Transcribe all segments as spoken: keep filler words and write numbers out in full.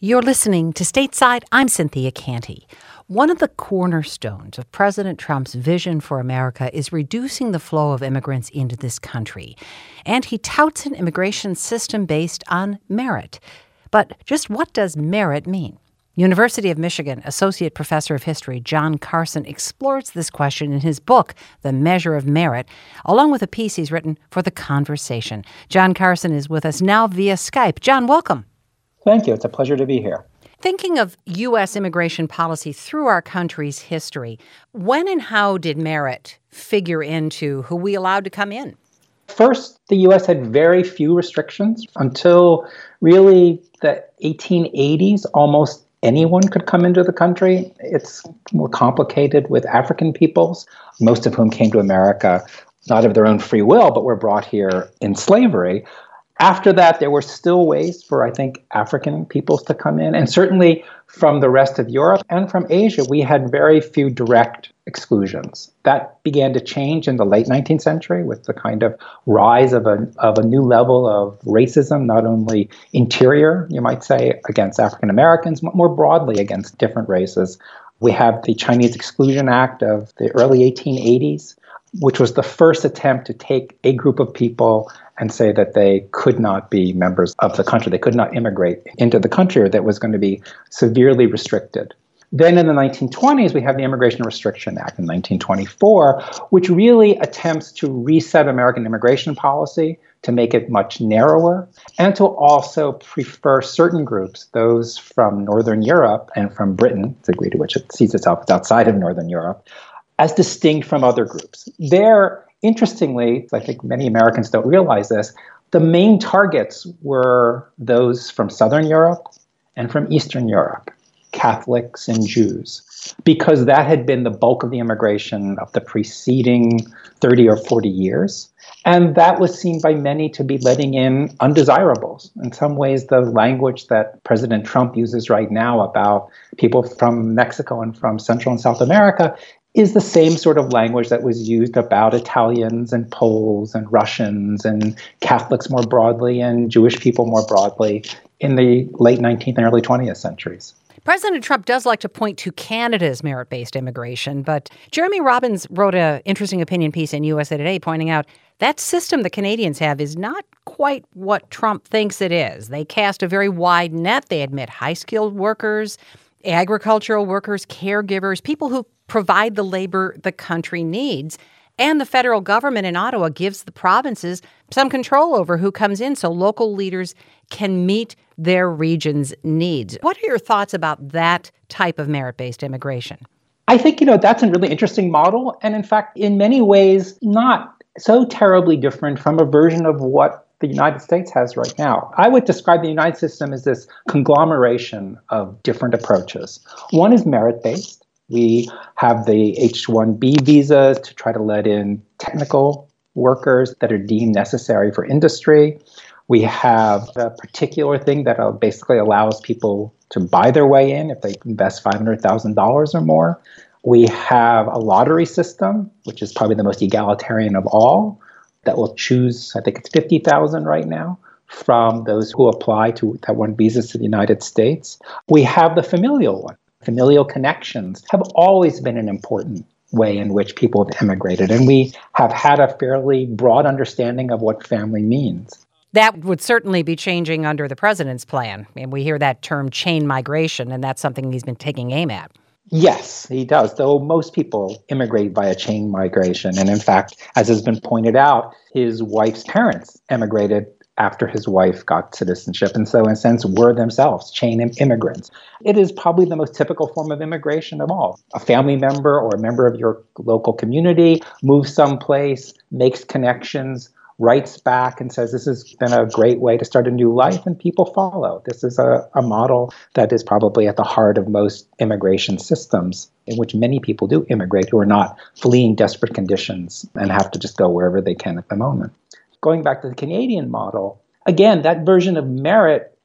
You're listening to Stateside. I'm Cynthia Canty. One of the cornerstones of President Trump's vision for America is reducing the flow of immigrants into this country. And he touts an immigration system based on merit. But just what does merit mean? University of Michigan Associate Professor of History John Carson explores this question in his book, The Measure of Merit, along with a piece he's written for The Conversation. John Carson is with us now via Skype. John, welcome. Thank you. It's a pleasure to be here. Thinking of U S immigration policy through our country's history, when and how did merit figure into who we allowed to come in? First, the U S had very few restrictions until really the eighteen eighties. Almost anyone could come into the country. It's more complicated with African peoples, most of whom came to America not of their own free will, but were brought here in slavery. After that, there were still ways for, I think, African peoples to come in. And certainly from the rest of Europe and from Asia, we had very few direct exclusions. That began to change in the late nineteenth century with the kind of rise of a, of a new level of racism, not only interior, you might say, against African Americans, but more broadly against different races. We have the Chinese Exclusion Act of the early eighteen eighties, which was the first attempt to take a group of people and say that they could not be members of the country. They could not immigrate into the country, or that was going to be severely restricted. Then in the nineteen twenties, we have the Immigration Restriction Act in nineteen twenty-four, which really attempts to reset American immigration policy, to make it much narrower, and to also prefer certain groups, those from Northern Europe and from Britain, the degree to which it sees itself as outside of Northern Europe, as distinct from other groups. There, interestingly, I think many Americans don't realize this, the main targets were those from Southern Europe and from Eastern Europe, Catholics and Jews, because that had been the bulk of the immigration of the preceding thirty or forty years. And that was seen by many to be letting in undesirables. In some ways, the language that President Trump uses right now about people from Mexico and from Central and South America is the same sort of language that was used about Italians and Poles and Russians and Catholics more broadly and Jewish people more broadly in the late nineteenth and early twentieth centuries. President Trump does like to point to Canada's merit-based immigration, but Jeremy Robbins wrote an interesting opinion piece in U S A Today pointing out that system the Canadians have is not quite what Trump thinks it is. They cast a very wide net. They admit high-skilled workers, agricultural workers, caregivers, people who provide the labor the country needs. And the federal government in Ottawa gives the provinces some control over who comes in so local leaders can meet their region's needs. What are your thoughts about that type of merit-based immigration? I think, you know, that's a really interesting model. And in fact, in many ways, not so terribly different from a version of what the United States has right now. I would describe the United system as this conglomeration of different approaches. One is merit-based. We have the H one B visas to try to let in technical workers that are deemed necessary for industry. We have a particular thing that basically allows people to buy their way in if they invest five hundred thousand dollars or more. We have a lottery system, which is probably the most egalitarian of all, that will choose, I think it's fifty thousand right now, from those who apply to that one visas to the United States. We have the familial one. Familial connections have always been an important way in which people have immigrated, and we have had a fairly broad understanding of what family means. That would certainly be changing under the president's plan. And we hear that term chain migration, and that's something he's been taking aim at. Yes, he does, though most people immigrate via chain migration. And in fact, as has been pointed out, his wife's parents emigrated after his wife got citizenship, and so in a sense were themselves chain immigrants. It is probably the most typical form of immigration of all. A family member or a member of your local community moves someplace, makes connections, writes back and says, this has been a great way to start a new life, and people follow. This is a, a model that is probably at the heart of most immigration systems, in which many people do immigrate who are not fleeing desperate conditions and have to just go wherever they can at the moment. Going back to the Canadian model, again, that version of merit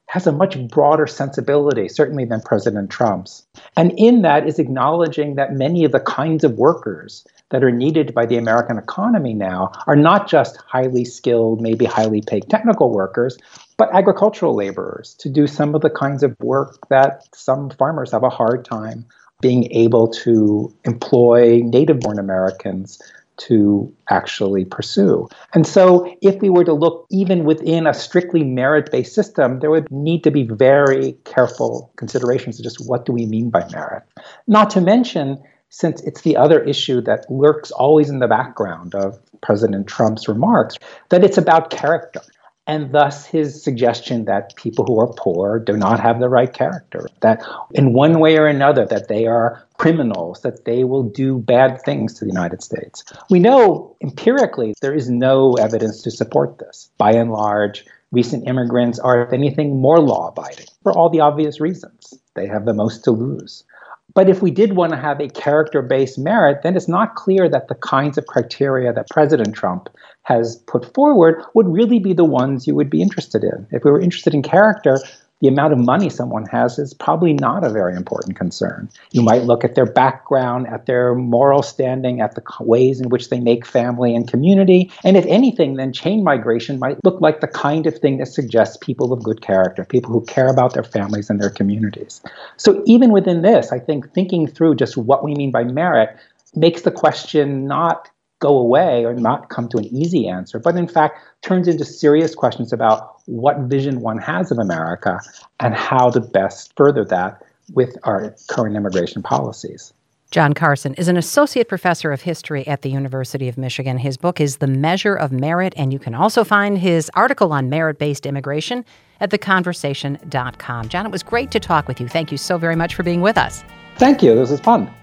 has a much broader sensibility, certainly than President Trump's. And in that is acknowledging that many of the kinds of workers that are needed by the American economy now are not just highly skilled, maybe highly paid technical workers, but agricultural laborers to do some of the kinds of work that some farmers have a hard time being able to employ native-born Americans to actually pursue. And so if we were to look even within a strictly merit-based system, there would need to be very careful considerations of just what do we mean by merit. Not to mention, since it's the other issue that lurks always in the background of President Trump's remarks, that it's about character. And thus his suggestion that people who are poor do not have the right character, that in one way or another, that they are criminals, that they will do bad things to the United States. We know empirically there is no evidence to support this. By and large, recent immigrants are, if anything, more law-abiding for all the obvious reasons. They have the most to lose. But if we did want to have a character-based merit, then it's not clear that the kinds of criteria that President Trump has put forward would really be the ones you would be interested in. If we were interested in character, the amount of money someone has is probably not a very important concern. You might look at their background, at their moral standing, at the ways in which they make family and community. And if anything, then chain migration might look like the kind of thing that suggests people of good character, people who care about their families and their communities. So even within this, I think thinking through just what we mean by merit makes the question not go away or not come to an easy answer, but in fact turns into serious questions about what vision one has of America and how to best further that with our current immigration policies. John Carson is an associate professor of history at the University of Michigan. His book is The Measure of Merit, and you can also find his article on merit-based immigration at the conversation dot com. John, it was great to talk with you. Thank you so very much for being with us. Thank you. This was fun.